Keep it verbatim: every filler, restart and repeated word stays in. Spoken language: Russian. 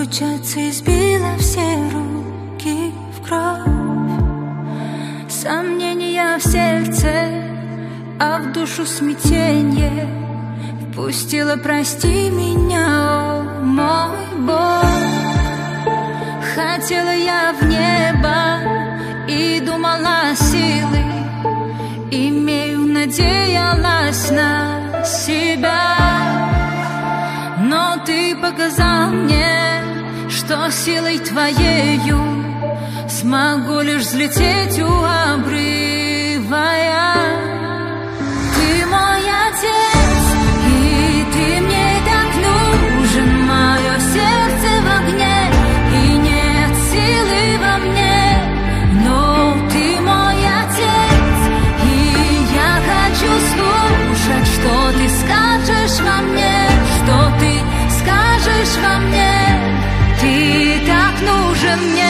Стучаться избила все руки в кровь, сомнения в сердце, а в душу смятенье. Впустила, прости меня, о мой Бог. Хотела я в небо и думала силы, имею, надеялась на себя. Но ты показал мне, что силой твоею смогу лишь взлететь у обрыва я. Ты мой отец, и ты мне так нужен, мое сердце в огне, и нет силы во мне, но ты мой отец, и я хочу слушать, что ты скажешь во мне, что ты скажешь во мне. Ты так нужен мне.